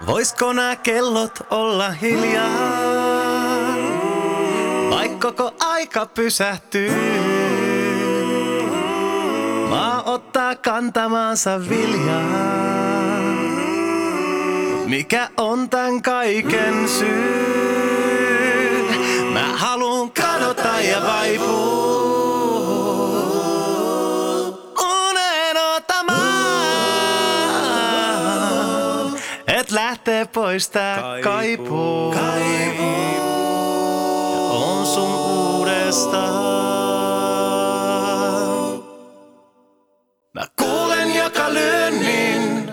Voisko nää kellot olla hiljaa, vaik koko aika pysähtyy? Maa ottaa kantamaansa viljaa. Mikä on tän kaiken syy? Mä haluun kadota ja vaipua unen ottamaan, et lähtee pois tää kaipuu. Ja on sun uudestaan. Mä kuulen joka lyönnin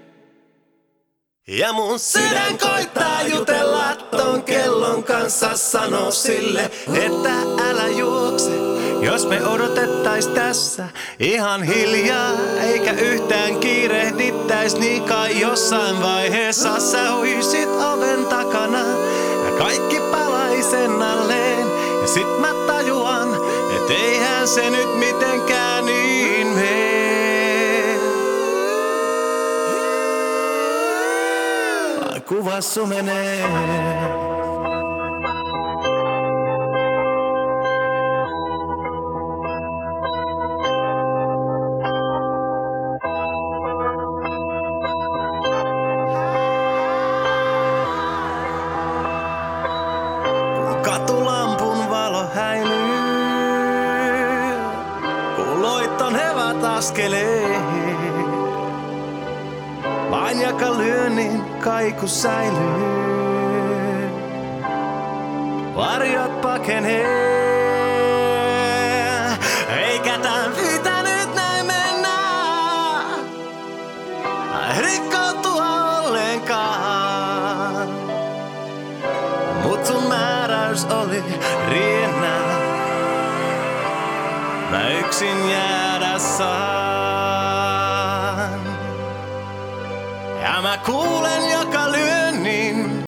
ja mun sydän koittaa jutella ton kellon kanssa. Sano sille, että älä juokse, jos me odotettais tässä ihan hiljaa, eikä yhtään kiirehdittäis, niin kai jossain vaiheessa sä uisit oven takana ja kaikki palais ennalleen. Ja sit mä tajuan, et eihän se nyt mitenkään niin mene. Kuvassu menee. Kun katulampun valo häilyy, kun loitton hevät askelee, vain jakalyönnin kaiku säilyy. Varjot pakenee, eikä tän pitänyt näin mennä, rikkoutua ollenkaan. Mut sun määräys oli riennä, mä yksin jäädä saan. Ja mä kuulen joka lyönnin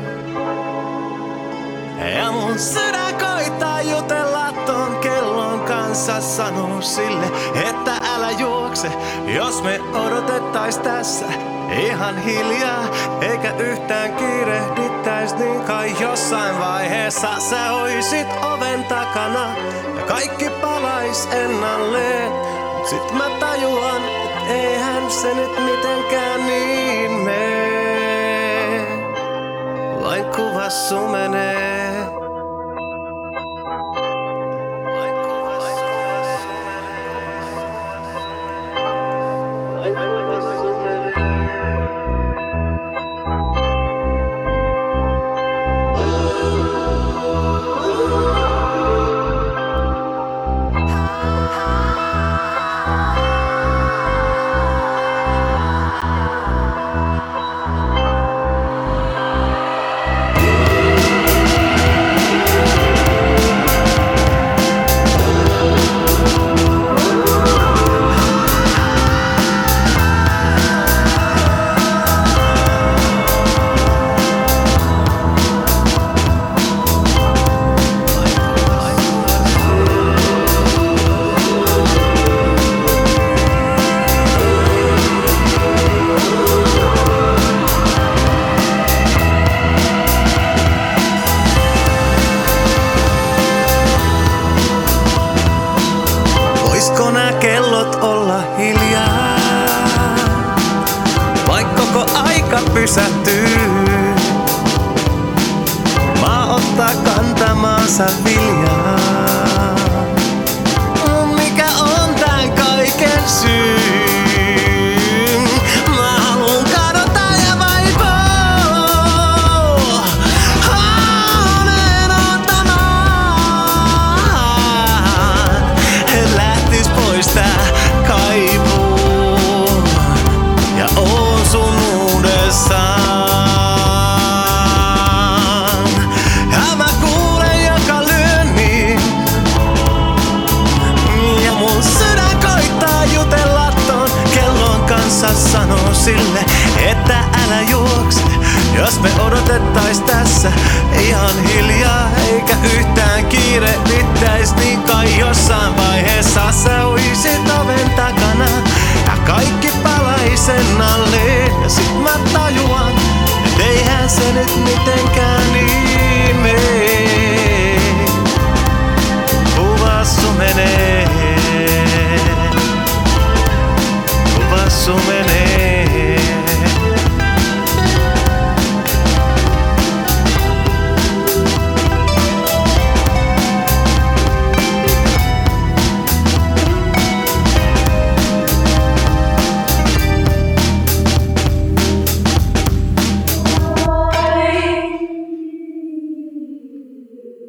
ja mun sydän koittaa jutella ton kellon kanssa. Sano sille, että älä juokse, jos me odotettais tässä ihan hiljaa, eikä yhtään kiirehdittäis, niin kai jossain vaiheessa sä oisit oven takana ja kaikki palais ennalleen. Mut sit mä tajuan, et eihän se nyt mitenkään niin mene, vain kuvassu menee. Voisko nää kellot olla hiljaa, vaik koko aika pysähtyy? Maa ottaa kantamaansa viljaa. Mikä on tän kaiken syy? Mä haluun kadota ja vaipua unen ottamaan, et lähtis pois tää kaipuu ja oon sun uudestaan. Ja mä kuulen joka lyönnin ja mun sydän koittaa jutella ton kellon kanssa. Sano sille, että älä juokse, jos me odotettais tässä ihan hiljaa, eikä yhtään kiirehdittäis, niin kai jossain vaiheessa sä uisit oven takana ja kaikki palais ennalleen. Ja sit mä tajuan, et ei se nyt mitenkään